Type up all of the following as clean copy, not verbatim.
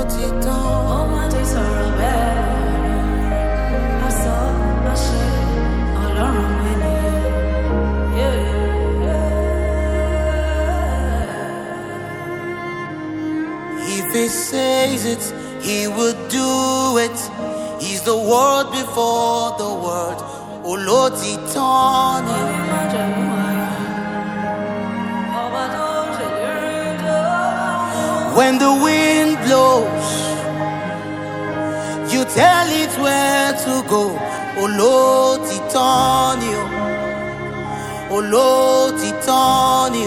ti tán. Ó má ti sọ̀rọ̀ bẹ́ẹ̀ lọ́rùn. A sọ, a ṣe, Ọlọ́run ènìyàn. If he says it, he will do it. He's the word before the word. Olotitani. When the wind blows, you tell it where to go. Olotitani. Olotitani.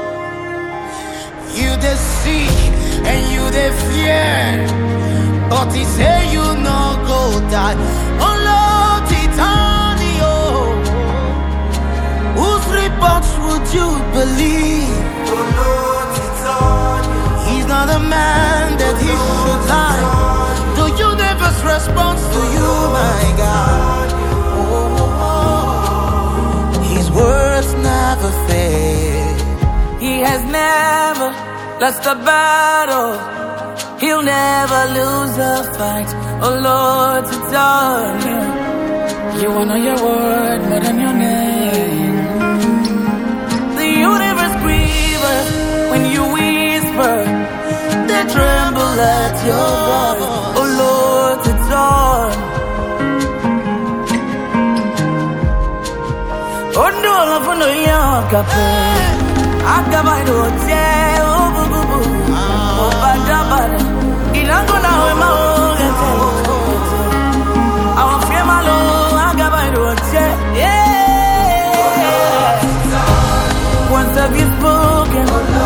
You the see and you the fear, but he say you no go die. Olotitani. Whose reports would you believe? He's not a man that he should lie. The universe responds to you, my God. His words never fail. He has never lost a battle. He'll never lose a fight. Oh Lord, it's on you. You honor your word more than your name. The universe grieves when you whisper. They tremble at your voice. Oh Lord, it's on. Oh no, love for no young couple. I got my hotel. Oh boo boo boo. Oh bada bada. Ilango na we ma hotel. I want feel my love. I got my hotel. Yeah. Once have you spoken?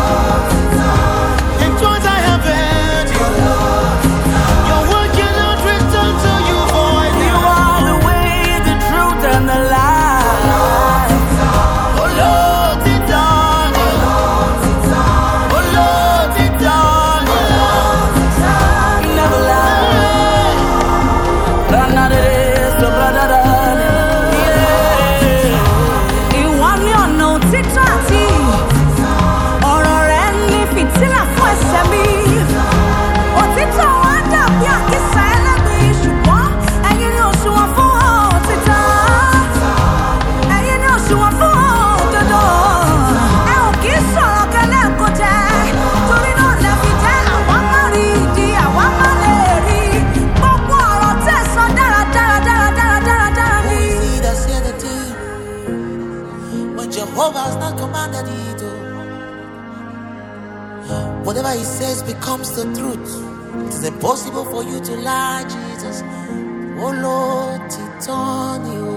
And twice I have heard you. Your word cannot return to you void. You are the way, the truth, and the life. Oh Lord, it's done. Oh Lord, it's done. You never lie. Another day, so brother, yeah. You want me on no TikTok? Ọ̀rọ̀ rẹ̀ ní fìtílà fún ẹsẹ̀ mi. Òtítọ́ wa dàbí àkísà ẹlẹ́gbẹ̀ẹ́, ṣùgbọ́n ẹ̀yin ni òṣùwọ̀n fún òtítọ́. Ẹ̀yin ni òṣùwọ̀n fún òdodo. Ẹ ò kì í sọ̀rọ̀ kẹlẹ́ kó jẹ́. Torí náà lẹ fi jẹ́ àwa má rí ìdí, àwa má lè rí. Gbogbo ọ̀rọ̀ tẹ̀ sọ dáradára ni. See, that's the other day when Jehovah has not commanded it. Whatever he says becomes the truth. It's impossible for you to lie, Jesus. Oh Lord, Titani.